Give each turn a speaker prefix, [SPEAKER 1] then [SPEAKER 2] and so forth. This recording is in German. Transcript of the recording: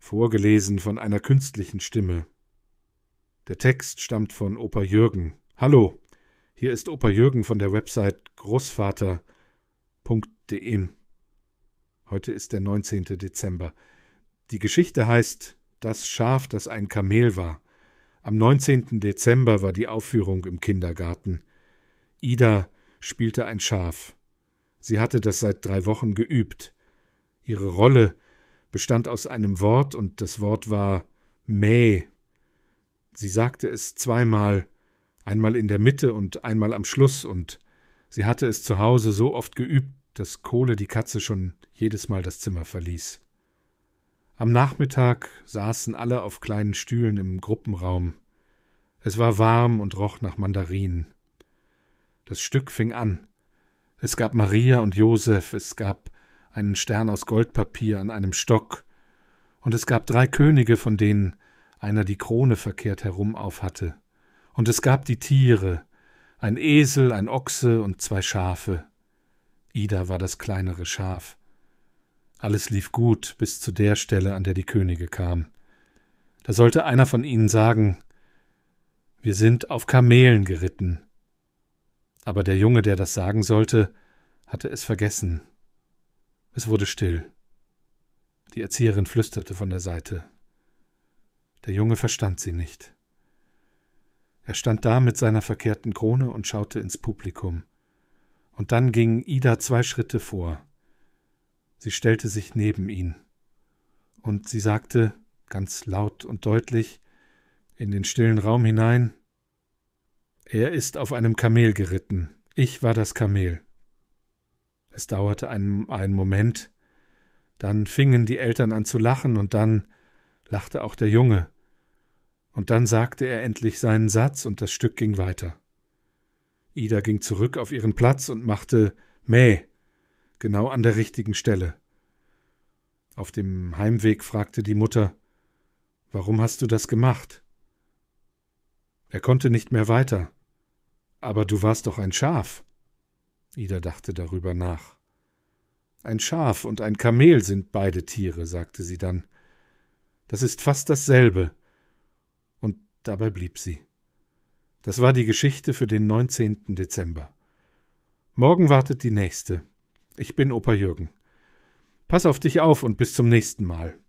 [SPEAKER 1] vorgelesen von einer künstlichen Stimme. Der Text stammt von Opa Jürgen. Hallo, hier ist Opa Jürgen von der Website großvater.de. Heute ist der 19. Dezember. Die Geschichte heißt Das Schaf, das ein Kamel war. Am 19. Dezember war die Aufführung im Kindergarten. Ida spielte ein Schaf. Sie hatte das seit 3 Wochen geübt. Ihre Rolle bestand aus einem Wort und das Wort war Mäh. Sie sagte es 2-mal, einmal in der Mitte und einmal am Schluss, und sie hatte es zu Hause so oft geübt, dass Kohle die Katze schon jedes Mal das Zimmer verließ. Am Nachmittag saßen alle auf kleinen Stühlen im Gruppenraum. Es war warm und roch nach Mandarinen. Das Stück fing an. Es gab Maria und Josef, es gab einen Stern aus Goldpapier an einem Stock, und es gab 3 Könige, von denen einer die Krone verkehrt herum aufhatte. Und es gab die Tiere, ein Esel, ein Ochse und 2 Schafe. Ida war das kleinere Schaf. Alles lief gut bis zu der Stelle, an der die Könige kamen. Da sollte einer von ihnen sagen: Wir sind auf Kamelen geritten. Aber der Junge, der das sagen sollte, hatte es vergessen. Es wurde still. Die Erzieherin flüsterte von der Seite. Der Junge verstand sie nicht. Er stand da mit seiner verkehrten Krone und schaute ins Publikum. Und dann ging Ida 2 Schritte vor. Sie stellte sich neben ihn. Und sie sagte, ganz laut und deutlich, in den stillen Raum hinein: Er ist auf einem Kamel geritten. Ich war das Kamel. Es dauerte einen Moment. Dann fingen die Eltern an zu lachen, und dann lachte auch der Junge. Und dann sagte er endlich seinen Satz, und das Stück ging weiter. Ida ging zurück auf ihren Platz und machte Mäh, genau an der richtigen Stelle. Auf dem Heimweg fragte die Mutter: Warum hast du das gemacht? Er konnte nicht mehr weiter. Aber du warst doch ein Schaf. Ida dachte darüber nach. Ein Schaf und ein Kamel sind beide Tiere, sagte sie dann. Das ist fast dasselbe. Und dabei blieb sie. Das war die Geschichte für den 19. Dezember. Morgen wartet die nächste. Ich bin Opa Jürgen. Pass auf dich auf und bis zum nächsten Mal.